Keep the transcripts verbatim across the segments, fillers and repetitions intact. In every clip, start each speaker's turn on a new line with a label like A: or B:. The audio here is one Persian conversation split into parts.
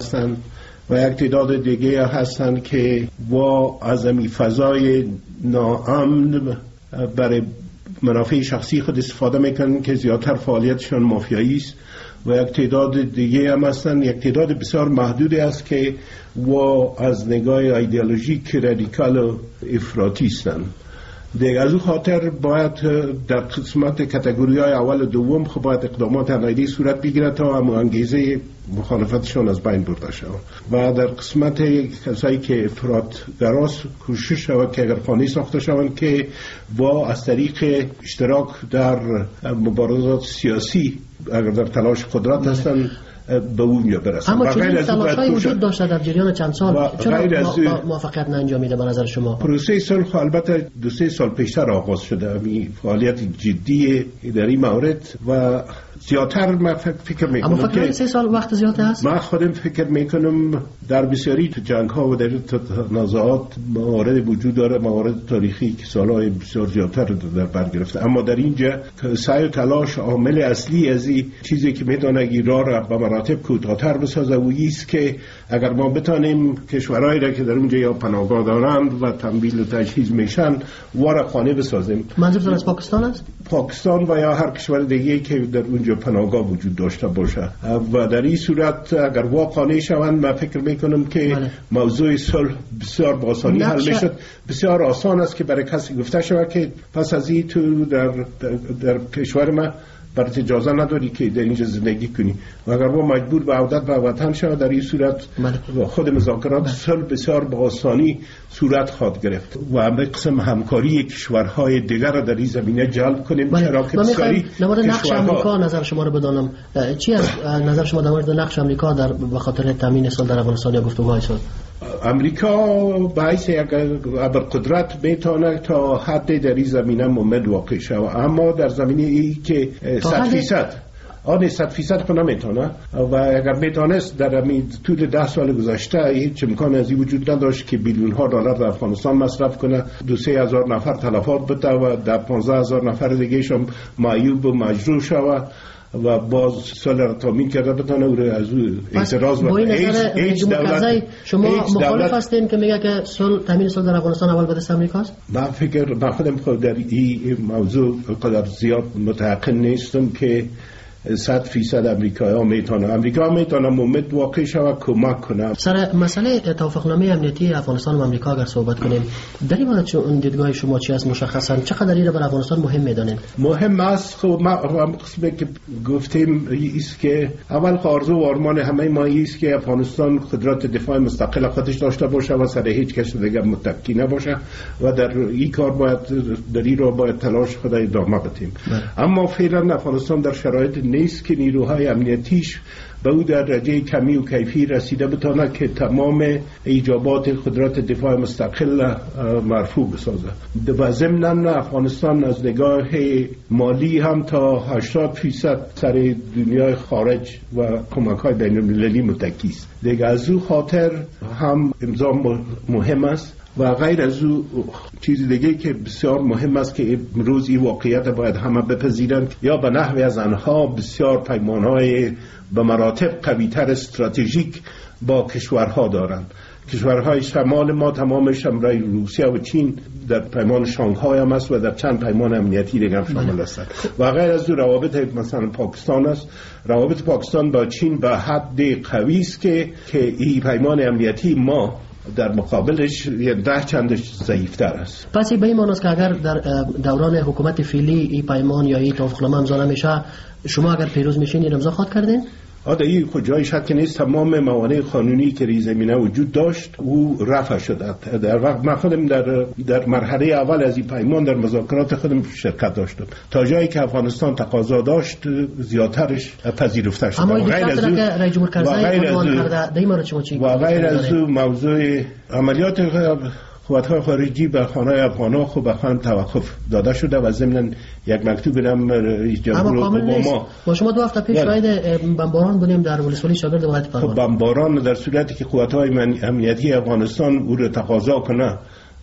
A: هستند و یک تعداد دیگه هستند که با از این فضای ناامن برای منافع شخصی خود استفاده میکنن که زیادتر فعالیتشان مافیایی است و یک تعداد دیگه هم هستن. یک تعداد بسیار محدودی است که و از نگاه ایدئولوژیک رادیکال و افراطی هستند. دیگه از اون خاطر باید در قسمت کاتگوری های اول و دوم خب باید اقدامات عملی صورت بگیرد تا هم انگیزه مخالفتشان از بین برده شود و در قسمت کسایی که افراط گراست کوشش شود که اگر خانه ساخته شوند که با از طریق اشتراک در مبارزات سیاسی اگر در تلاش قدرت هستند به اونجا برسن.
B: اما چون تلاش‌های وجود داشته در جریان چند سال چرا موفقیت نانجامیده به نظر شما؟
A: پروسه صلح البته دو سه سال پیشتر آغاز شده، این فعالیت جدی در این مورد و زیادتر من فکر میکنم.
B: اما فکر سه سال وقت زیاده است؟
A: من خودم فکر میکنم در بسیاری جنگ ها و در تنازعات موارد وجود داره، موارد تاریخی که سالهای بسیار زیادتر در بر گرفته، اما در اینجا سعی و تلاش عامل اصلی از این چیزی که میتونه ایران را به مراتب کوتاه‌تر بسازه و است که اگر ما بتانیم کشورهایی را که در اونجا یا پناهگاه دارند و تمویل و تجهیز میشن وارد خانه بسازیم.
B: منظورتون از پاکستان است؟
A: پاکستان و یا هر کشور دیگه‌ای که در اونجا پناهگاه وجود داشته باشه و در این صورت اگر واقعی شوند من فکر میکنم که بله. موضوع صلح بسیار با آسانی حل میشد. بسیار آسان است که برای کسی گفته شود که پس از این تو در, در, در کشور ما برات اجازه نداری که در اینجا زندگی کنی و اگر ما مجبور به عودت به وطن شود در این صورت بله. خود مذاکرات صلح بسیار با آسانی صورت خواهد گرفت و همه قسم همکاری کشورهای دیگر را در این زمینه جلب کنیم. چرا که بسیاری
B: نماد نقش آمریکا نظر شما رو بدانم چی از نظر شما در مورد نقش آمریکا در به خاطر تامین صلح در افغانستان یا گفتگوهای صلح؟
A: امریکا به حیث یک ابرقدرت میتونه تا حد در این زمینه مومد واقع شود، اما در زمینه ای که صد فیصد آن صد فیصد خود نمیتونه و اگر میتونست در همین طول ده سال گذشته هیچ امکان از این وجود نداشت که بیلیون ها دلار در افغانستان مصرف کنه، دو سه هزار نفر تلفات بده و در پانزده هزار نفر دیگه شم معیوب و مجروح شود و باز سال را تامین کرده بتانه او را از او اعتراض
B: با این نظر رئیس جمهور شما مخالف هستین که میگه که صلح تامین صلح در افغانستان اول به دست امریکاست؟
A: من فکر من خودم خود در این موضوع قدر زیاد متعقل نیستم که صد فیصد امریکایی ها میتونه امریکا میتونه مومد واقع شود کمک کنه.
B: سر مسئله توافقنامه امنیتی افغانستان و امریکا اگر صحبت کنیم در این مورد چون دیدگاه شما چی است مشخصا چقدر این برای افغانستان مهم میدانید؟
A: مهم است خب ما قسمی که گفتیم است که اول آرزو و آرمان همه ما است که افغانستان قدرت دفاع مستقل خودش داشته باشه و سر هیچ کس دیگه متکی نباشه و در این کار باید در این راه باید تلاش خود ادامه بدیم. اما فعلا افغانستان در شرایط نیست که نیروهای امنیتیش به او در درجه کمی و کیفی رسیده بتانه که تمام ایجابات قدرت دفاع مستقل مرفوع بسازه و ضمناً افغانستان از نگاه مالی هم تا هشتاد فیصد سر دنیای خارج و کمک‌های بین‌المللی متکی است. دیگه از او خاطر هم امضا مهم است و غیر از او چیز دیگه که بسیار مهم است که امروز این واقعیت باید همه بپذیرند یا به نحوی از آنها بسیار پیمانهای به مراتب قوی‌تر استراتژیک با کشورها دارند. کشورهای شمال ما تمامش همراه روسیه و چین در پیمان شانگهای هم است و در چند پیمان امنیتی دیگه هم شامل هستند و غیر از او روابط مثلا پاکستان است. روابط پاکستان با چین به حد قوی است که که این پیمان امنیتی ما در مقابلش یه ده چندش ضعیفتر است.
B: پس به این معنی است که اگر در دوران حکومت فعلی این پیمان یا این توافقنامه امضا نمیشه شما اگر پیروز میشین این امضا خواهد کردین؟
A: آده این کجای شک نیست. تمام موانع قانونی که ریز زمینه وجود داشت او رفع شده. در وقت من خودم در در مرحله اول از این پیمان در مذاکرات خودم شرکت داشتم تا جایی که افغانستان تقاضا داشت زیادترش پذیرفته شد.
B: اما غیر از اون که رئیس جمهور کرزی عنوان کرده دیما شما چی
A: و غیر از اون موضوع عملیات قوات‌های خارجی به خانه افغان‌ها خوب بخوان توقف داده شده و ضمن یک مکتوب هم رئیس جمهور اوباما
B: با شما دو هفته پیش شاهد بمباران بودیم در ولسوالی شاگرد ولایت پروان.
A: خب بمباران در صورتی که قوات‌های امنیتی افغانستان او را تقاضا کنه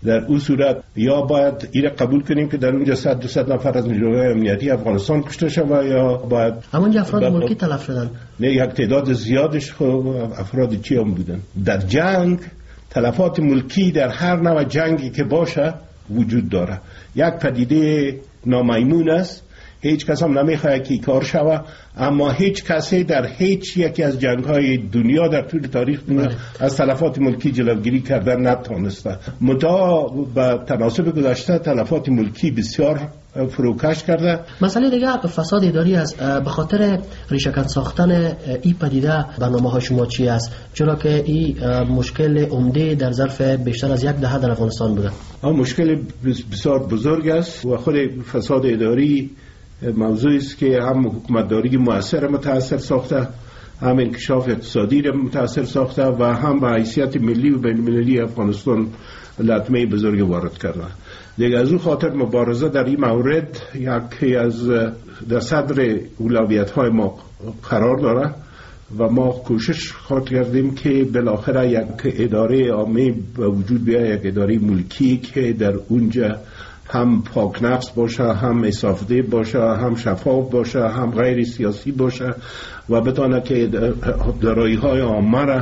A: در اون صورت یا باید این قبول کنیم که در اونجا صد دو صد نفر از نیروهای امنیتی افغانستان کشته شود یا باید
B: همونجا افراد ملکی تلف شدن.
A: نه، یک تعداد زیادش خب افراد چی هم بودن. در جنگ تلفات ملکی در هر نوع جنگی که باشه وجود داره. یک پدیده نامیمون است، هیچ کس هم نمیخواد که کار شوه، اما هیچ کسی در هیچ یکی از جنگ‌های دنیا در طول تاریخ دنیا از تلفات ملکی جلوگیری کردن نتونسته. متا به تناسب گذشته تلفات ملکی بسیار فروکش کرده.
B: مسئله دیگه فساد اداری است. به خاطر ریشه‌کن ساختن این پدیده برنامه‌های شما چی است؟ چرا که این مشکل عمده در ظرف بیشتر از یک دهه در افغانستان بوده.
A: مشکل بسیار بزرگ است و خود فساد اداری موضوعی است که هم حکومتداری مؤثر متاثر ساخته، هم انکشاف اقتصادی را متاثر ساخته و هم به حیثیت ملی و بین المللی افغانستان لطمه بزرگ وارد کرده. دیگه از اون خاطر مبارزه در این مورد یکی از در صدر اولویت‌های ما قرار داره و ما کوشش خواهد کردیم که بالاخره یک اداره عامه به وجود بیاید، یک اداره ملکی که در اونجا هم پاک نفس باشه، هم انصاف‌ده باشه، هم شفاف باشه، هم غیر سیاسی باشه و بتونه که دارایی‌های عامه را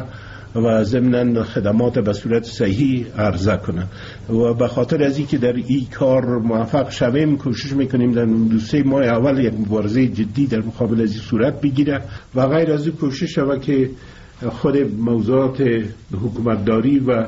A: و ضمن خدمات به صورت صحیح عرضه کنه. و به خاطر از اینکه در این کار موفق شویم کوشش میکنیم در دو سه ماه اول یک مبارزه جدی در مقابل از این صورت بگیره و غیر از این کوشش شود که خود موضوعات حکومتداری و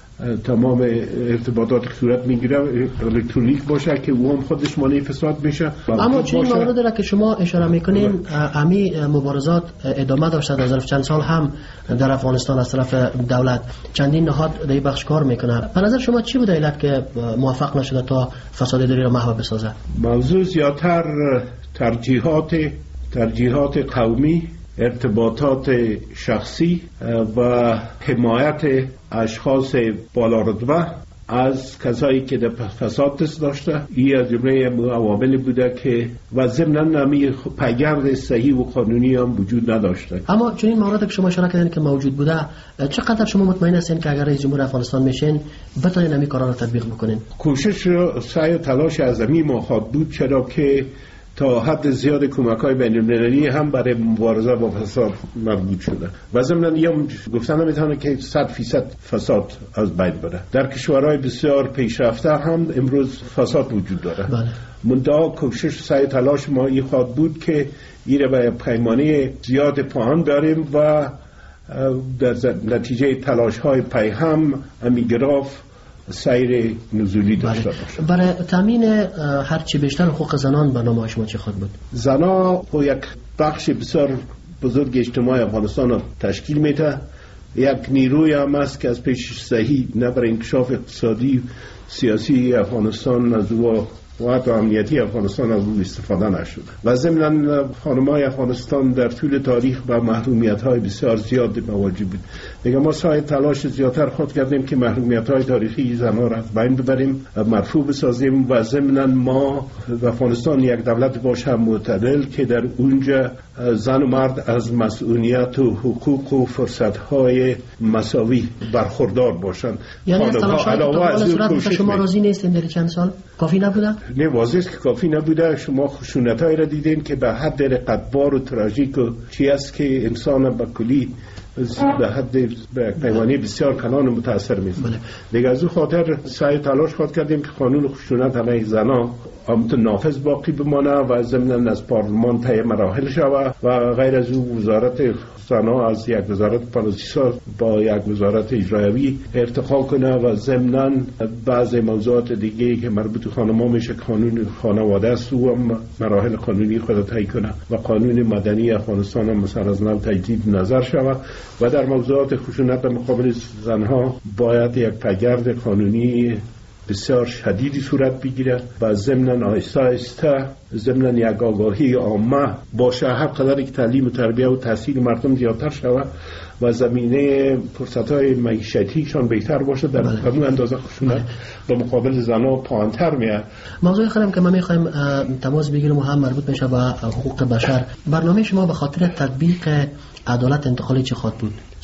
A: تمام ارتباطات که صورت میگیره الکترونیک باشه که او هم خودش مانع فساد بشه.
B: اما چنین مورد را که شما اشاره میکنین امی مبارزات ادامه داشته در ظرف چند سال هم در افغانستان از طرف دولت چندین نهاد در این بخش کار میکنه. به نظر شما چی بوده علت که موفق نشده تا فساد اداری را محو بسازه؟
A: موضوع زیادتر ترجیحات ترجیحات قومی، ارتباطات شخصی و حمایت اشخاص بالا رتبه از کسایی که در فساد دست داشته. این از جمله عواملی بوده که و ضمن نمی پیگرد صحیح و قانونی هم وجود نداشته.
B: اما چنین موارد که شما اشاره کردین که موجود بوده، چقدر شما مطمئن هستین که اگر رئیس جمهور افغانستان میشین بتونین همین کارا رو تطبیق بکنین؟
A: کوشش و سعی و تلاش از همین ما خواهد بود، چرا که تا حد زیاد کمک‌های بین‌المللی هم برای مبارزه با فساد مربوط شده و ضمن یه گفتن نمیتونه که صد فیصد فساد از بین بره. در کشورهای بسیار پیشرفته هم امروز فساد وجود داره.
B: بله.
A: منتها کوشش سعی تلاش ما این خواهد بود که این را به پیمانه زیاد پایان بریم و در نتیجه تلاش‌های پیهم امیگراف سیر نزولی داشته باشه.
B: برای تامین هر چی بیشتر حقوق زنان برنامه شما چه خواهد بود؟
A: زنان و یک بخش بسیار بزرگ اجتماع افغانستان را تشکیل میده. یک نیروی هم است که از پیش صحیح نه برای انکشاف اقتصادی سیاسی افغانستان از او و حتی امنیتی افغانستان از او استفاده نشده و ضمن خانم‌های افغانستان در طول تاریخ با محرومیت‌های بسیار زیاد مواجه بود. دیگه ما سعی تلاش زیادتر خود کردیم که محرومیت‌های تاریخی زنان را از بین ببریم، مرفوع بسازیم و ضمن ما افغانستان یک دولت باشه معتدل که در اونجا زن و مرد از مسئولیت و حقوق و فرصت‌های مساوی برخوردار باشند.
B: یعنی از تلاش‌های شما راضی نیستین در چند سال؟ کافی نبوده؟
A: نه، واضح که کافی نبوده. شما خشونت‌هایی را دیدین که به حد رقتبار و تراژیک و چی است که انسان به کلی به حد به پیمانی بسیار کنان متاثر می‌کنه. دیگه از اون خاطر سعی تلاش خود کردیم که قانون خشونت علیه زنان همچنان نافذ باقی بمانه و ضمن از پارلمان طی مراحل شود و غیر از او وزارت زنان از یک وزارت پانوسیسا با یک وزارت اجرایی ارتقا کنه و ضمن بعض موضوعات دیگه که مربوط به خانم‌ها میشه قانون خانواده است و هم مراحل قانونی خود طی کنه و قانون مدنی افغانستان هم مثلا از نو تجدید نظر شود و در موضوعات خشونت مقابل زنها باید یک پیگرد قانونی بسیار شدیدی صورت بگیره و ضمن آهسته آهسته ضمن یک آگاهی عامه باشه. هر قدر که تعلیم و تربیت و تحصیل مردم زیادتر شود و زمینه فرصت‌های معیشتیشان بهتر باشه در همون اندازه خشونت به مقابل زنها پایین‌تر میاد.
B: موضوع خیلی که ما می‌خوایم تماس بگیریم و هم مربوط میشه به حقوق بشر. برنامه شما به خاطر تطبیق عدالت انتقالی چه خواهد بود؟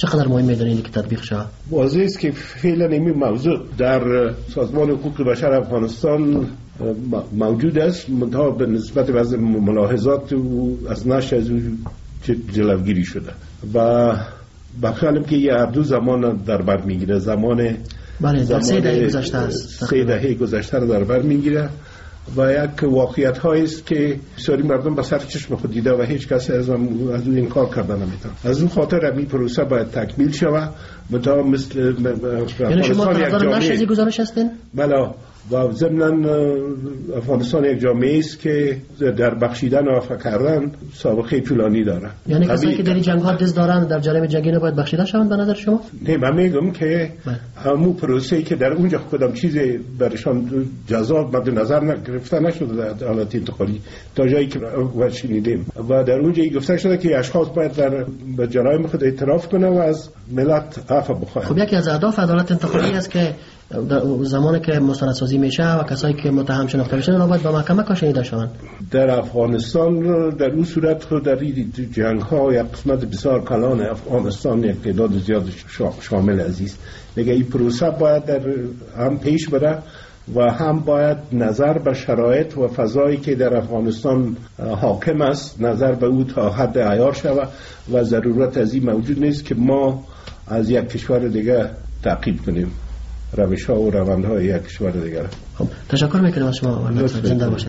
B: چقدر مهم می‌دونید که تطبیق شود؟
A: واضح است که فعلا این موضوع در سازمان حقوق بشر افغانستان موجود است، منتها به نسبت بعض ملاحظات و از نش از جلوگیری شده و بخیالم که یه دو زمان در بر میگیره. زمان
B: بله در سه دهه گذشته است،
A: سه دهه گذشته رو در بر میگیره و یک واقعیت هایی است که بسیاری مردم به سر چشم خود دیده و هیچ کسی از اون از اون انکار کردن نمیتونه. از اون خاطر این پروسه باید تکمیل شود. متا مثل
B: یعنی شما طرفدار نشه از گزارش هستین؟
A: بله و ضمن افغانستان یک جامعه است که در بخشیدن و عفو کردن سابقه طولانی داره.
B: یعنی کسایی که در این جنگ ها دست دارن در جریان جنگی نباید بخشیده شوند به نظر شما؟
A: نه، من میگم که همون پروسه‌ای که در اونجا کدام چیزی برشان جذاب مد نظر گرفته نشده در حالت انتقالی تا جایی که شنیدیم و در اونجا گفته شده که اشخاص باید در به جرایم خود اعتراف کنه و از ملت عفو بخواهند.
B: خب یکی از اهداف عدالت انتقالی است که در زمانی که مستندسازی میشه و کسایی که متهم شناخته میشن اونا باید به محکمه کشیده شوند.
A: در افغانستان در اون صورت خود در این جنگ ها یک قسمت بسیار کلان افغانستان یک تعداد زیاد شامل عزیز میگه این پروسه باید در هم پیش بره و هم باید نظر به شرایط و فضایی که در افغانستان حاکم است نظر به او تا حد عیار شود و ضرورت از این موجود نیست که ما از یک کشور دیگه تعقیب کنیم روش ها و روند های یک کشور دیگر.
B: خب تشکر میکنم از شما. زنده باشید.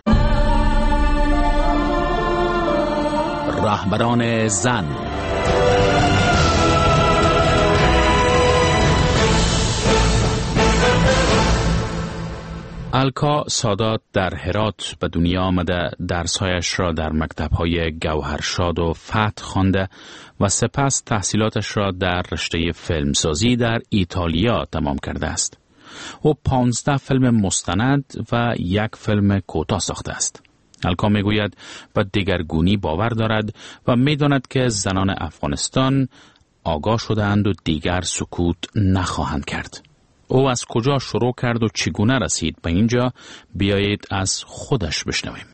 C: رهبران زن. الکا سادات در هرات به دنیا آمده، درسهایش را در مکتب‌های گوهرشاد و فتح خوانده و سپس تحصیلاتش را در رشته فیلمسازی در ایتالیا تمام کرده است. او پانزده فیلم مستند و یک فیلم کوتاه ساخته است. الکا میگوید به دگرگونی باور دارد و میداند که زنان افغانستان آگاه شده‌اند و دیگر سکوت نخواهند کرد. او از کجا شروع کرد و چگونه رسید به اینجا؟ بیایید از خودش بشنویم.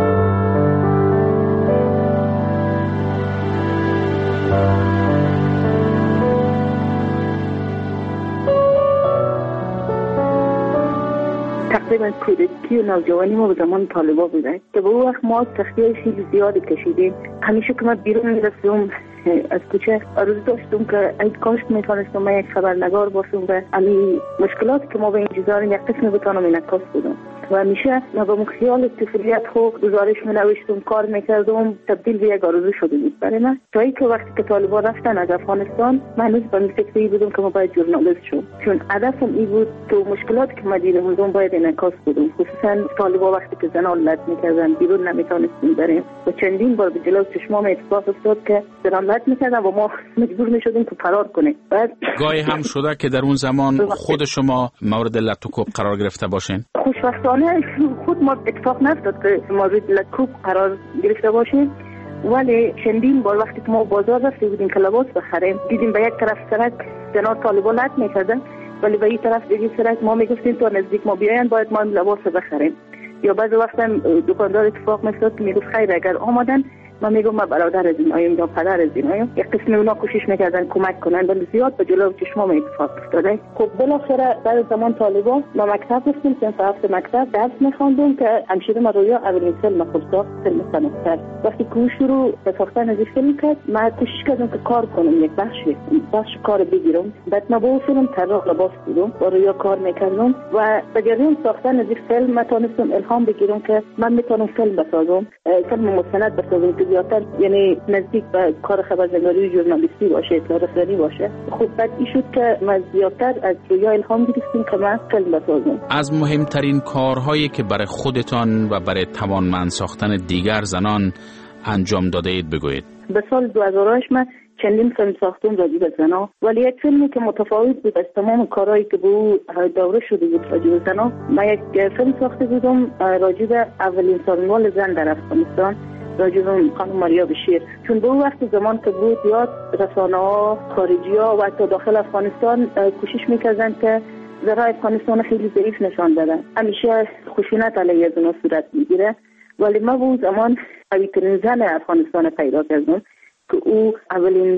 D: تقریبا کودکی و نوجوانی ما به زمان طالبا بوده که به اون وقت ما سختی‌های خیلی زیادی کشیدیم. همیشه که من بیرون میرسیم از کوچه آرزو داشتم که ای کاش میتونستم من یک خبرنگار باشم و امی مشکلاتی که ما به این جزاریم یک قسم بتونم انعکاس بدم و همیشه من به خیال طفولیت خود گزارش می نوشتم، کار میکردم، تبدیل به یک آرزو شده بود برای من تا اینکه وقتی که طالبان رفتن از افغانستان من هنوز به این فکری بودم که ما باید ژورنالیست شم، چون هدفم این بود که مشکلاتی که من دیده بودم باید انعکاس بدم، خصوصا طالبان وقتی که زنان لط میکردن بیرون نمیتونستیم بریم و چندین بار به جلو چشمام اتفاق افتاد که زنان لط میکردن و ما مجبور میشدیم که فرار کنیم. بعد
C: گاهی هم شده که در اون زمان خود شما مورد لط و کوب قرار گرفته باشین؟
D: خوشبختانه خود ما اتفاق نفتاد که مورد لط و کوب قرار گرفته باشیم، ولی چندین بار وقتی که ما بازار رفته بودیم که لباس بخریم دیدیم به یک طرف سرک زنا طالبان لط میکردن ولی به این طرف دیگه سرک ما میگفتیم تا نزدیک ما بیاین باید ما لباس بخریم. یا بعض وقت هم دکاندار اتفاق میفتاد که میگفت خیر اگر آمدن من میگم من برادر از این آیم یا پدر از این آیم. یک قسم اونا کوشش میکردن کمک کنن ولی زیاد به جلو چشمام اتفاق افتاده. خب بالاخره بعد از زمان طالبان ما مکتب رفتیم، سنف هفت مکتب درس میخواندم که همشیره من رویا اولین فیلم خود ساخت، فیلم سنفتر. وقتی که شروع به ساختن از این فیلم کرد من کوشش کردم که کار کنم، یک بخشی بخش کار بگیرم. بعد من با فیلم طراح لباس بودم، با رویا کار میکردم و به جریان ساختن از این فیلم من تونستم الهام بگیرم که من میتونم فیلم بسازم، فیلم مستند بسازم زیادتر یعنی نزدیک به کار خبرنگاری و ژورنالیستی باشه، اطلاع رسانی باشه. خب بعد این شد که من زیادتر از رویا الهام گرفتم که من فیلم بسازم.
C: از مهمترین کارهایی که برای خودتان و برای توانمند ساختن دیگر زنان انجام داده اید بگویید.
D: به سال دو هزار و هشت من چندین فیلم ساختم راجع به زنا، ولی یک فیلمی که متفاوت بود از تمام کارهایی که به او دوره شده بود راجع به زنا، من یک فیلم ساخته بودم راجع به اولین سالمال زن در افغانستان، راجع به خانم ماریا بشیر. چون به اون وقت زمان که بود یاد رسانه‌ها، خارجی‌ها و حتی داخل افغانستان کوشش می‌کردن که زنان افغانستان خیلی ضعیف نشان بدن، همیشه خشونت علیه زنان صورت می‌گیره. ولی ما به اون زمان قوی‌ترین زن افغانستان پیدا کردم که او اولین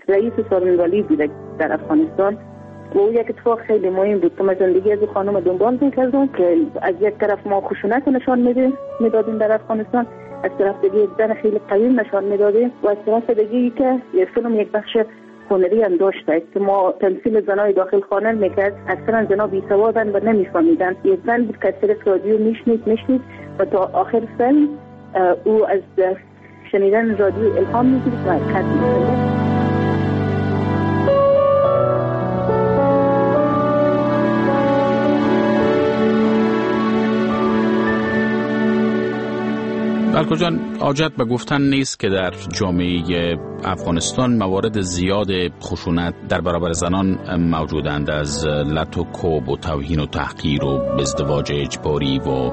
D: رئیس سازماندهی بوده در افغانستان و او یک اتفاق خیلی مهم بود که من زندگی از خانم دنبال میکردم که از یک طرف ما خشونت نشان میده میدادیم در افغانستان، از طرف دیگه یک زن خیلی قوی نشان میدادیم و از طرف دیگه که یک فیلم یک بخش هنری هم داشته که ما تمثیل زنای داخل خانه میکرد، اکثرا زنا بی سوادن و نمیفهمیدن. یک زن بود که صرف رادیو میشنید میشنید و تا آخر فیلم او از شنیدن رادیو الهام میگیرد و حرکت میکنه.
C: بلکو جان، حاجت به گفتن نیست که در جامعه افغانستان موارد زیاد خشونت در برابر زنان موجودند، از لط و کوب و توهین و تحقیر و ازدواج اجباری و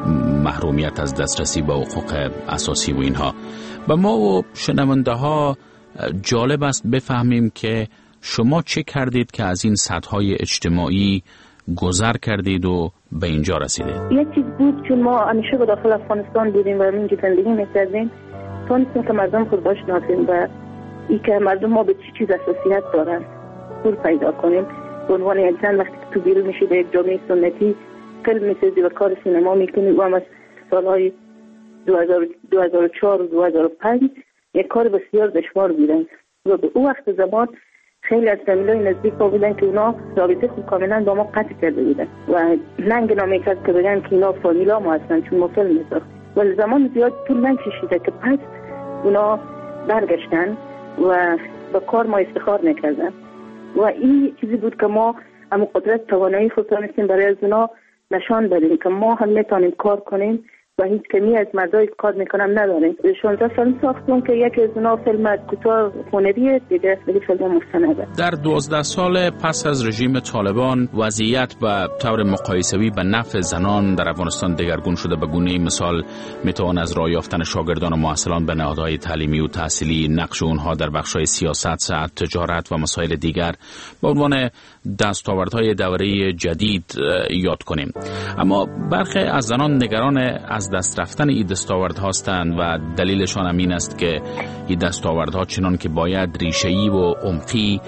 C: محرومیت از دسترسی به حقوق اساسی و اینها. و ما و شنونده ها جالب است بفهمیم که شما چه کردید که از این سطح‌های اجتماعی گذر کردید و به اینجا رسیدید؟
D: یک چیز بود، چون ما همیشه به داخل افغانستان بودیم و اینجا زندگی میکردیم، تونستیم که مردم خود بشناسیم و ای که مردم ما به چی چیز اساسیت دارن پول پیدا کنیم. به عنوان یک زن وقتی که تو بیرون میشی به یک جامعه سنتی فیلم میسازی و کار سینما میکنی و هم از سالهای دو هزار و چهار و دو هزار و پنج یک کار بسیار دشوار بودن و به او وقت زمان خیلی از فامیلای نزدیک ما بودن که اونا رابطه خود کاملا با ما قطع کرده بودن و ننگ نمیکرد که بگن که اینا فامیلا ما هستن چون ما فیلم میساخت. ولی زمان زیاد طول نکشیده که پس اونا برگشتن و با کار ما افتخار میکردن و این چیزی بود که ما هم قدرت توانایی خود دانستیم برای از اونا نشان بدیم که ما هم میتونیم کار کنیم و هیچ کمی از مردایی که کار میکنم نداریم. شانزده فیلم ساختم که یکی از اونا فیلم کوتاه هنریه، دیگه فیلم مستنده.
C: در دوازده سال پس از رژیم طالبان وضعیت به طور مقایسوی به نفع زنان در افغانستان دگرگون شده. به گونه مثال میتوان از راه یافتن شاگردان و مؤثران به نهادهای تعلیمی و تحصیلی، نقش اونها در بخش‌های سیاست، صنعت، تجارت و مسائل دیگر به عنوان دستاوردهای دوره جدید یاد کنیم. اما برخی از زنان نگران از دست رفتن این دستاوردها هستند و دلیلشان همین است که این دستاوردها چنان که باید ریشه‌ای و عمقی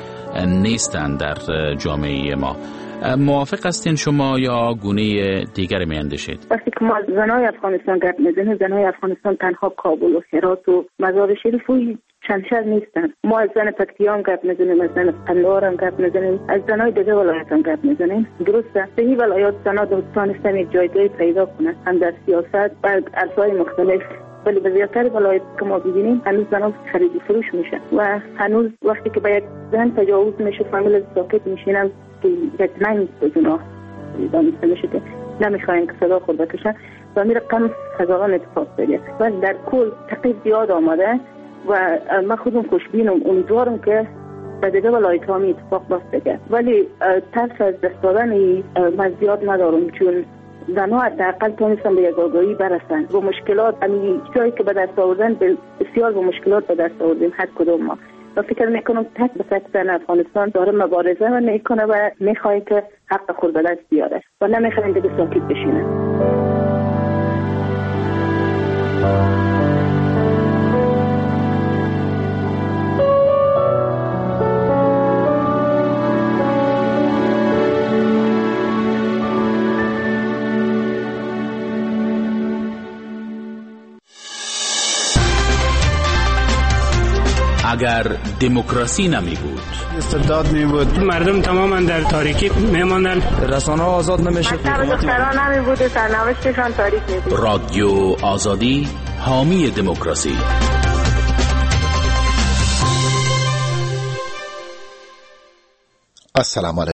C: نیستند در جامعه ما. موافق هستین شما یا گونه دیگر می اندیشید؟
D: وقتی که ما از زنای افغانستان گپ میزنیم، زنای افغانستان تنها کابل و هرات و مزار شریف و چند شهر نیستن. ما از زن پکتیا هم گپ میزنیم، از زن قندهار هم گپ میزنیم، از زنای دیگه ولایت هم گپ میزنیم. درسته به این ولایات زنها دانستن یک جایگاهی پیدا کنند، هم در سیاست و عرصه‌های مختلف. ولی به زیادتر ولایت که ما ببینیم هنوز زنها خرید و فروش میشن و هنوز وقتی که به یک زن تجاوز میشه فامیل ساکت میشینن که یک ننگ به اونا دانسته میشه که نمیخواین که صدا خود بکشن و میره کم هزاران اتفاق بگه. ولی در کل تقریب زیاد آمده و من خودم خوشبینم، امیدوارم که به دیگه ولایت ها می اتفاق بگه. ولی ترس از دست دادن من زیاد ندارم، چون زنها حداقل تونستن به یک آگاهی برسن و مشکلات امی جایی که به دست آوردن بسیار با مشکلات به دست آوردیم هر کدوم ما. و فکر میکنم تک به تک زن افغانستان داره مبارزه و میکنه و میخواد که حق خود به دست بیاره و نمیخواین دیگه ساکت بشینه.
C: اگر دموکراسی نمی بود،
E: استبداد می بود،
F: مردم تماما در تاریکی میماندن،
E: رسانه ها آزاد نمیشد،
D: دختران نمی بود، سرنوشتشان تاریک می بود.
C: رادیو آزادی حامی دموکراسی.
G: السلام علیکم.